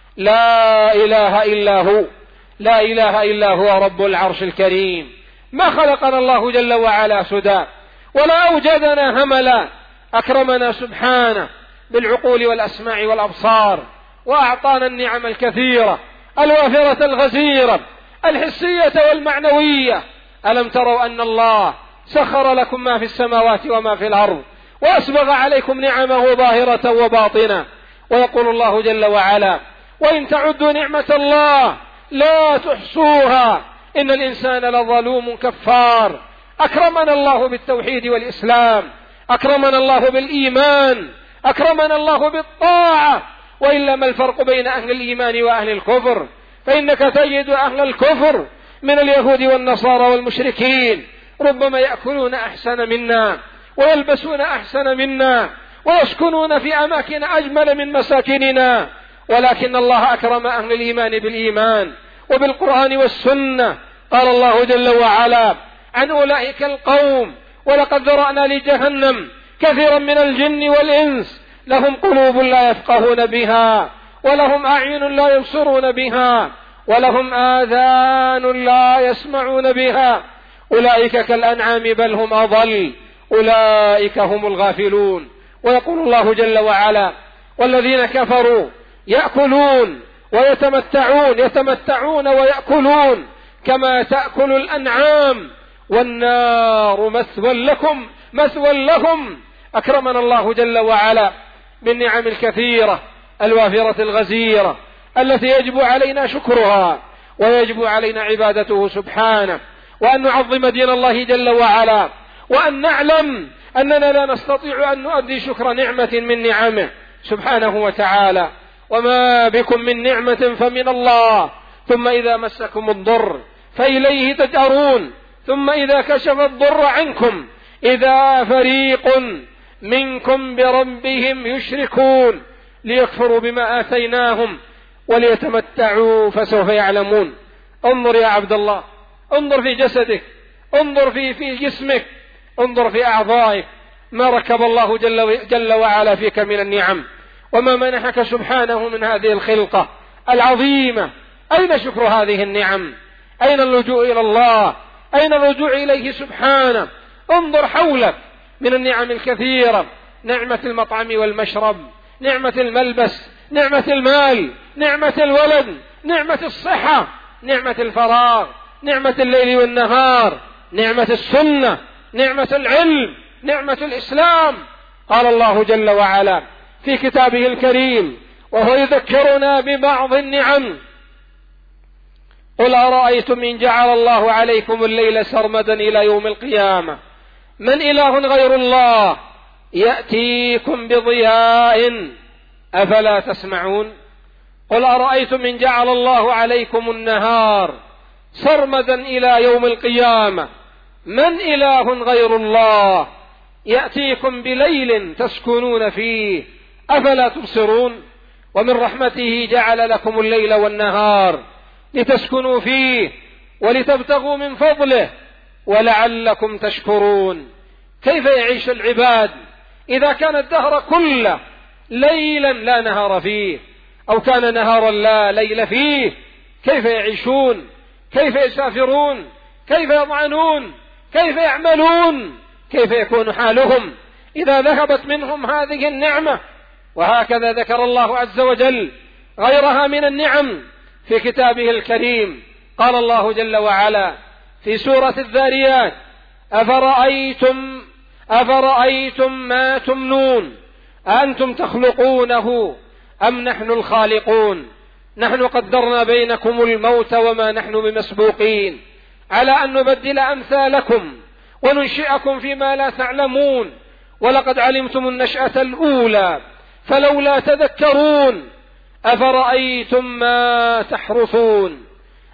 لا إله إلا هو، لا إله إلا هو رب العرش الكريم. ما خلقنا الله جل وعلا سدى ولا أوجدنا هملا، أكرمنا سبحانه بالعقول والأسماع والأبصار وأعطانا النعم الكثيرة الوافرة الغزيرة الحسية والمعنوية. ألم تروا أن الله سخر لكم ما في السماوات وما في الأرض وأسبغ عليكم نعمه ظاهرة وباطنة؟ ويقول الله جل وعلا: وإن تعدوا نعمة الله لا تحصوها إن الإنسان لظلوم كفار. أكرمنا الله بالتوحيد والإسلام، أكرمنا الله بالإيمان، أكرمنا الله بالطاعة. وإلا ما الفرق بين أهل الإيمان وأهل الكفر؟ فإنك تجد أهل الكفر من اليهود والنصارى والمشركين ربما يأكلون أحسن منا ويلبسون أحسن منا ويسكنون في أماكن أجمل من مساكننا، ولكن الله أكرم أهل الإيمان بالإيمان وبالقرآن والسنة. قال الله جل وعلا عن أولئك القوم: ولقد ذرأنا لجهنم كثيرا من الجن والإنس لهم قلوب لا يفقهون بها ولهم أعين لا يبصرون بها ولهم آذان لا يسمعون بها أولئك كالأنعام بل هم أضل أولئك هم الغافلون. ويقول الله جل وعلا: والذين كفروا يأكلون يتمتعون ويأكلون كما تأكل الأنعام والنار مثوى لهم. أكرمنا الله جل وعلا بالنعم الكثيرة الوافرة الغزيرة التي يجب علينا شكرها ويجب علينا عبادته سبحانه، وأن نعظم دين الله جل وعلا، وأن نعلم أننا لا نستطيع أن نؤدي شكر نعمة من نعمه سبحانه وتعالى. وما بكم من نعمة فمن الله، ثم إذا مسكم الضر فإليه تجأرون، ثم إذا كشف الضر عنكم إذا فريق منكم بربهم يشركون ليكفروا بما آتيناهم وليتمتعوا فسوف يعلمون. انظر يا عبد الله، انظر في جسدك، انظر في جسمك، انظر في أعضائك، ما ركب الله جل وعلا فيك من النعم، وما منحك سبحانه من هذه الخلقة العظيمة. أين شكر هذه النعم؟ أين اللجوء إلى الله؟ أين الرجوع إليه سبحانه؟ انظر حولك من النعم الكثيرة: نعمة المطعم والمشرب، نعمة الملبس، نعمة المال، نعمة الولد، نعمة الصحة، نعمة الفراغ، نعمة الليل والنهار، نعمة السنة، نعمة العلم، نعمة الإسلام. قال الله جل وعلا في كتابه الكريم وهو يذكرنا ببعض النعم: قل أرأيتم إن جعل الله عليكم الليل سرمدا إلى يوم القيامة من إله غير الله يأتيكم بضياء أفلا تسمعون. قل أرأيتم إن جعل الله عليكم النهار سرمدا إلى يوم القيامة من إله غير الله يأتيكم بليل تسكنون فيه أفلا تبصرون. ومن رحمته جعل لكم الليل والنهار لتسكنوا فيه ولتبتغوا من فضله ولعلكم تشكرون. كيف يعيش العباد إذا كان الدهر كله ليلا لا نهار فيه، أو كان نهارا لا ليل فيه؟ كيف يعيشون؟ كيف يسافرون؟ كيف يضعنون؟ كيف يعملون؟ كيف يكون حالهم إذا ذهبت منهم هذه النعمة؟ وهكذا ذكر الله عز وجل غيرها من النعم في كتابه الكريم. قال الله جل وعلا في سورة الذاريات: أفرأيتم ما تمنون أأنتم تخلقونه أم نحن الخالقون نحن قدرنا بينكم الموت وما نحن بمسبوقين على أن نبدل أمثالكم وننشئكم فيما لا تعلمون ولقد علمتم النشأة الأولى فلولا تذكرون. أفرأيتم ما تحرثون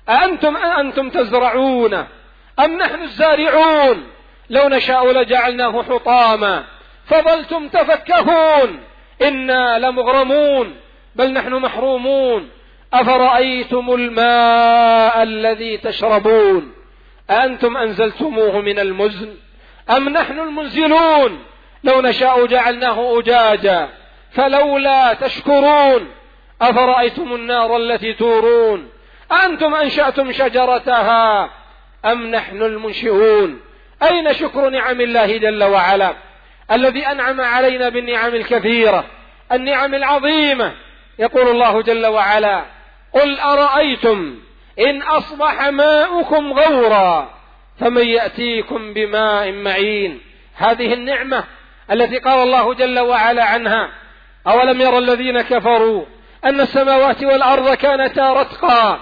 أأنتم تزرعون أم نحن الزارعون لو نشاء لجعلناه حطاما فظلتم تفكهون إنا لمغرمون بل نحن محرومون. أفرأيتم الماء الذي تشربون أأنتم أنزلتموه من المزن أم نحن المنزلون لو نشاء جعلناه أجاجا فلولا تشكرون. أفرأيتم النار التي تورون أأنتم أنشأتم شجرتها أم نحن المنشئون. أين شكر نعم الله جل وعلا الذي أنعم علينا بالنعم الكثيرة النعم العظيمة؟ يقول الله جل وعلا: قل أرأيتم إن أصبح ماؤكم غورا فمن يأتيكم بماء معين. هذه النعمة التي قال الله جل وعلا عنها: أولم يرى الذين كفروا أن السماوات والأرض كانتا رتقا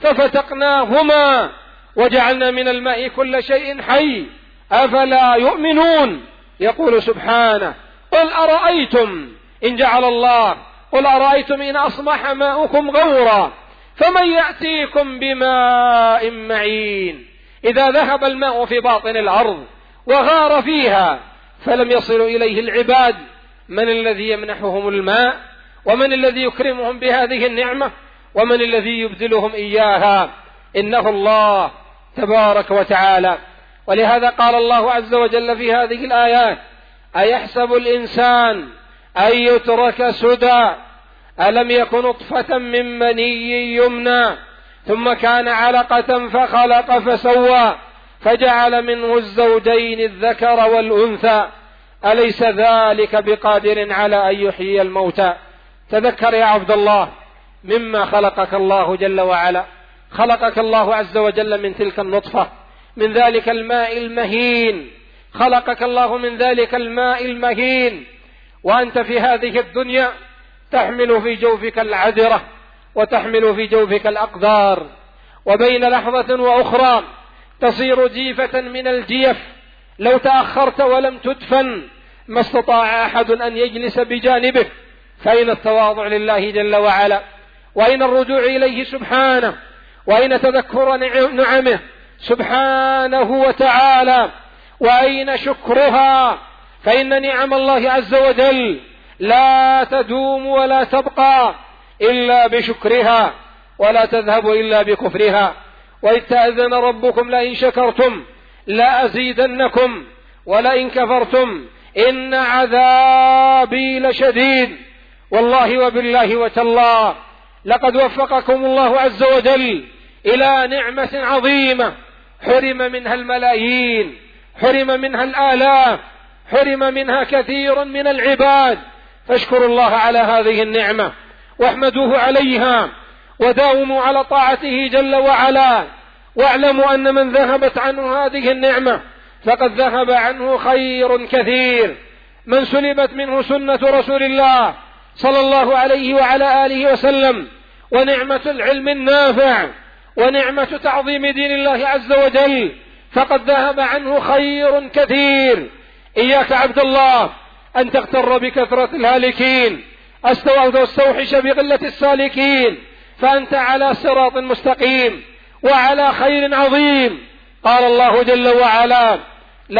ففتقناهما وجعلنا من الماء كل شيء حي أفلا يؤمنون. يقول سبحانه: قل أرأيتم إن جعل الله قل أرأيتم إن أصبح ماؤكم غورا فمن يأتيكم بماء معين. إذا ذهب الماء في باطن الأرض وغار فيها فلم يصل إليه العباد، من الذي يمنحهم الماء؟ ومن الذي يكرمهم بهذه النعمة؟ ومن الذي يبذلهم إياها؟ إنه الله تبارك وتعالى. ولهذا قال الله عز وجل في هذه الآيات: أيحسب الإنسان أن يترك سدى ألم يكن نطفة من مني يمنى ثم كان علقة فخلق فسوى فجعل منه الزوجين الذكر والأنثى أليس ذلك بقادر على أن يحيي الموتى. تذكر يا عبد الله مما خلقك الله جل وعلا. خلقك الله عز وجل من تلك النطفة، من ذلك الماء المهين، خلقك الله من ذلك الماء المهين، وأنت في هذه الدنيا تحمل في جوفك العذرة وتحمل في جوفك الأقدار، وبين لحظة وأخرى تصير جيفة من الجيف. لو تأخرت ولم تدفن ما استطاع أحد أن يجلس بجانبه. فأين التواضع لله جل وعلا؟ وأين الرجوع إليه سبحانه؟ وأين تذكر نعمه سبحانه وتعالى؟ وأين شكرها؟ فإن نعم الله عز وجل لا تدوم ولا تبقى إلا بشكرها ولا تذهب إلا بكفرها. وإذ تأذن ربكم لئن شكرتم لأزيدنكم ولئن كفرتم إن عذابي لشديد. والله وبالله وتالله لقد وفقكم الله عز وجل إلى نعمة عظيمة حرم منها الملايين، حرم منها الآلاف، حرم منها كثير من العباد. فاشكروا الله على هذه النعمة واحمدوه عليها وداوموا على طاعته جل وعلا. واعلموا أن من ذهبت عنه هذه النعمة فقد ذهب عنه خير كثير. من سلبت منه سنة رسول الله صلى الله عليه وعلى آله وسلم ونعمة العلم النافع ونعمة تعظيم دين الله عز وجل، فقد ذهب عنه خير كثير. إياك عبد الله أن تغتر بكثرة الهالكين أو تستوحش بقلة السالكين، فأنت على صراط مستقيم وعلى خير عظيم. قال الله جل وعلا: فلا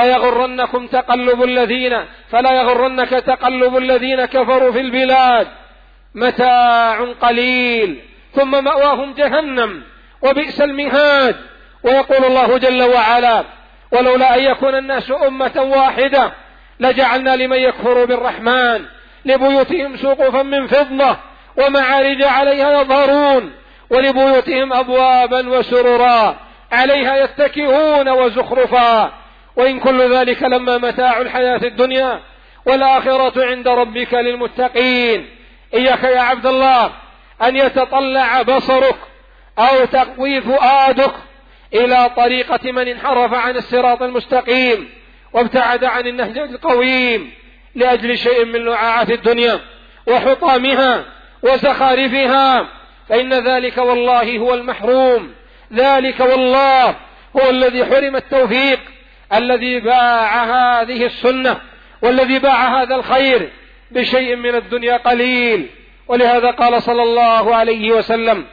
يغرنك تقلب الذين كفروا في البلاد، متاع قليل ثم مأواهم جهنم وبئس المهاد. ويقول الله جل وعلا: ولولا أن يكون الناس أمة واحدة لجعلنا لمن يكفر بالرحمن لبيوتهم سقفا من فضة ومعارج عليها يظهرون ولبيوتهم أبوابا وسررا عليها يتكئون وزخرفا وإن كل ذلك لما متاع الحياة الدنيا والآخرة عند ربك للمتقين. إياك يا عبد الله أن يتطلع بصرك أو تقوي فؤادك إلى طريقة من انحرف عن الصراط المستقيم وابتعد عن النهج القويم لأجل شيء من لعاعات الدنيا وحطامها وزخارفها، فإن ذلك والله هو المحروم، ذلك والله هو الذي حرم التوفيق، الذي باع هذه السنة والذي باع هذا الخير بشيء من الدنيا قليل. ولهذا قال صلى الله عليه وسلم: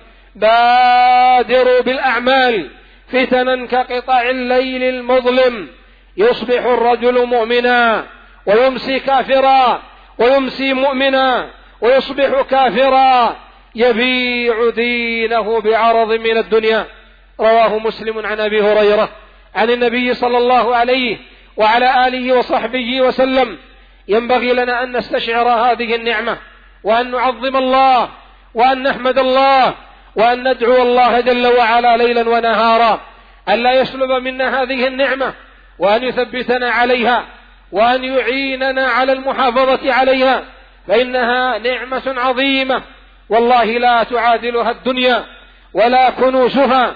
بادروا بالأعمال فتنا كقطع الليل المظلم، يصبح الرجل مؤمنا ويمسي كافرا ويمسي مؤمنا ويصبح كافرا يبيع دينه بعرض من الدنيا. رواه مسلم عن أبي هريرة عن النبي صلى الله عليه وعلى آله وصحبه وسلم: ينبغي لنا أن نستشعر هذه النعمة وأن نعظم الله وأن نحمد الله وأن ندعو الله جل وعلا ليلا ونهارا ألا يسلب منا هذه النعمة وأن يثبتنا عليها وأن يعيننا على المحافظة عليها، فإنها نعمة عظيمة والله لا تعادلها الدنيا ولا كنوزها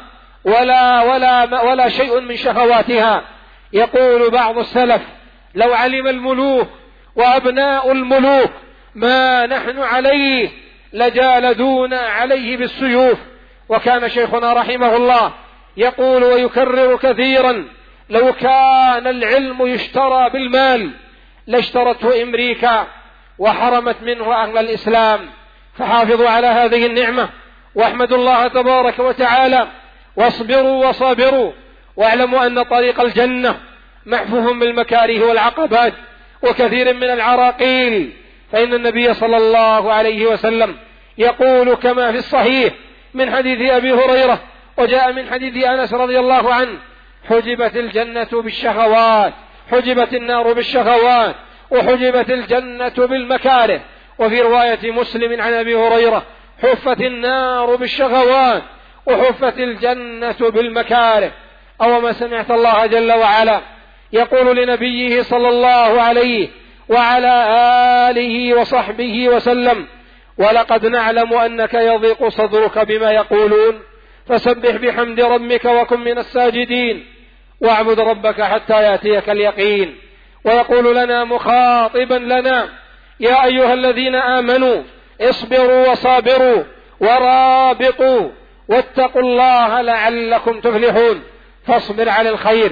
ولا شيء من شهواتها. يقول بعض السلف: لو علم الملوك وأبناء الملوك ما نحن عليه لجالدونا عليه بالسيوف. وكان شيخنا رحمه الله يقول ويكرر كثيرا: لو كان العلم يشترى بالمال لاشترته أمريكا وحرمت منه أهل الإسلام. فحافظوا على هذه النعمة واحمدوا الله تبارك وتعالى واصبروا وصابروا، واعلموا أن طريق الجنة محفوف بالمكاره والعقبات وكثير من العراقيل، فإن النبي صلى الله عليه وسلم يقول كما في الصحيح من حديث أبي هريرة وجاء من حديث أنس رضي الله عنه: حجبت الجنة بالشهوات، حجبت النار بالشهوات، وحجبت الجنة بالمكاره. وفي رواية مسلم عن أبي هريرة: حفت النار بالشهوات وحفت الجنة بالمكاره. أو ما سمعت الله جل وعلا يقول لنبيه صلى الله عليه وعلى آله وصحبه وسلم: ولقد نعلم أنك يضيق صدرك بما يقولون فسبح بحمد ربك وكن من الساجدين واعبد ربك حتى يأتيك اليقين. ويقول لنا مخاطبا لنا: يا أيها الذين آمنوا اصبروا وصابروا ورابطوا واتقوا الله لعلكم تفلحون. فاصبر على الخير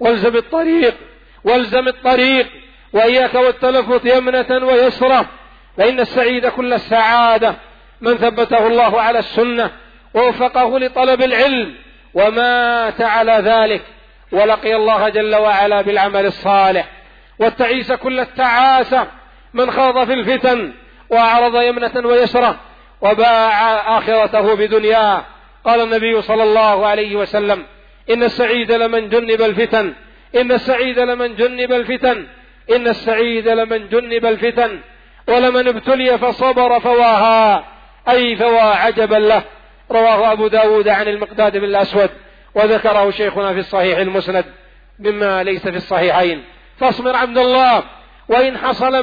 والزم الطريق وإياك والتلفت يمنة ويسرة، فإن السعيد كل السعادة من ثبته الله على السنة ووفقه لطلب العلم ومات على ذلك ولقي الله جل وعلا بالعمل الصالح. والتعيس كل التعاسة من خاض في الفتن وأعرض يمنة ويسرة وباع آخرته بدنياه. قال النبي صلى الله عليه وسلم: إن السعيد لمن جنب الفتن، إن السعيد لمن جنب الفتن، إن السعيد لمن جنب الفتن، ولمن ابتلي فصبر فواها، أي فوا عجبا له. رواه أبو داود عن المقداد بن الأسود، وذكره شيخنا في الصحيح المسند مما ليس في الصحيحين. فاصبر عبد الله، وإن حصل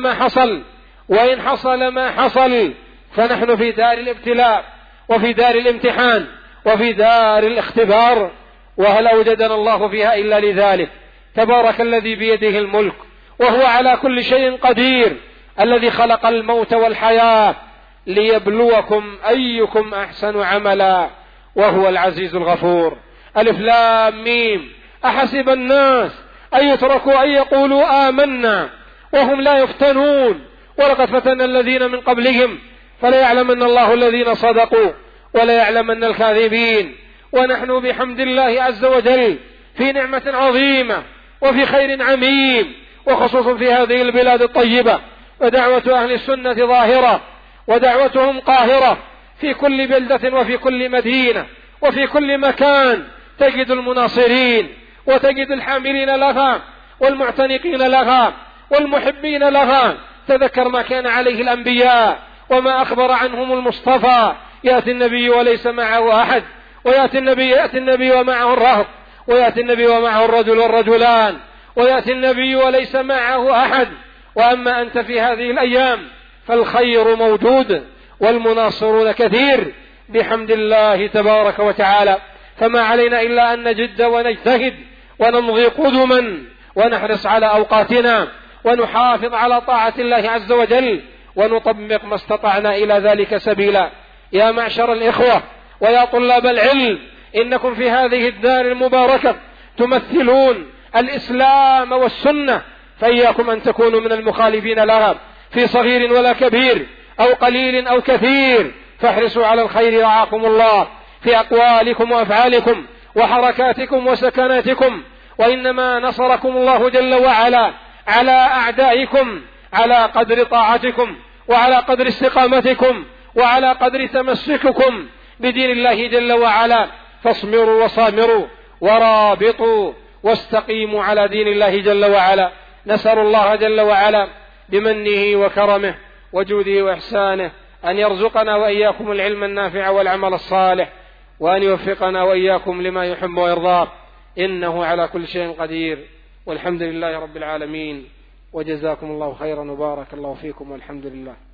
ما حصل فنحن في دار الابتلاء وفي دار الامتحان وفي دار الاختبار، وهل أوجدنا الله فيها إلا لذلك. تبارك الذي بيده الملك وهو على كل شيء قدير، الذي خلق الموت والحياة ليبلوكم أيكم أحسن عملا، وهو العزيز الغفور. ألف لام ميم. أحسب الناس أن يتركوا أن يقولوا آمنا وهم لا يفتنون ولقد فتنا الذين من قبلهم فليعلمن الله الذين صدقوا وليعلمن الكاذبين. ونحن بحمد الله عز وجل في نعمة عظيمة وفي خير عميم، وخصوصا في هذه البلاد الطيبة، ودعوة أهل السنة ظاهرة ودعوتهم قاهرة في كل بلدة وفي كل مدينة وفي كل مكان. تجد المناصرين وتجد الحاملين لها والمعتنقين لها والمحبين لها. تذكر ما كان عليه الأنبياء وما أخبر عنهم المصطفى. يأتي النبي وليس معه أحد، ويأتي النبي ومعه الرهط، ويأتي النبي ومعه الرجل والرجلان، ويأتي النبي وليس معه أحد. وأما أنت في هذه الأيام فالخير موجود والمناصرون كثير بحمد الله تبارك وتعالى. فما علينا إلا أن نجد ونجتهد ونمضي قدما ونحرص على أوقاتنا ونحافظ على طاعة الله عز وجل ونطبق ما استطعنا إلى ذلك سبيلا. يا معشر الإخوة ويا طلاب العلم، إنكم في هذه الدار المباركة تمثلون الإسلام والسنة، فإياكم أن تكونوا من المخالفين لها في صغير ولا كبير أو قليل أو كثير. فاحرصوا على الخير رعاكم الله في أقوالكم وأفعالكم وحركاتكم وسكناتكم. وإنما نصركم الله جل وعلا على أعدائكم على قدر طاعتكم وعلى قدر استقامتكم وعلى قدر تمسككم بدين الله جل وعلا. فاصبروا وصابروا ورابطوا واستقيموا على دين الله جل وعلا. نسأل الله جل وعلا بمنه وكرمه وجوده وإحسانه أن يرزقنا وإياكم العلم النافع والعمل الصالح، وأن يوفقنا وإياكم لما يحب ويرضاه، إنه على كل شيء قدير. والحمد لله رب العالمين، وجزاكم الله خيرا وبارك الله فيكم، والحمد لله.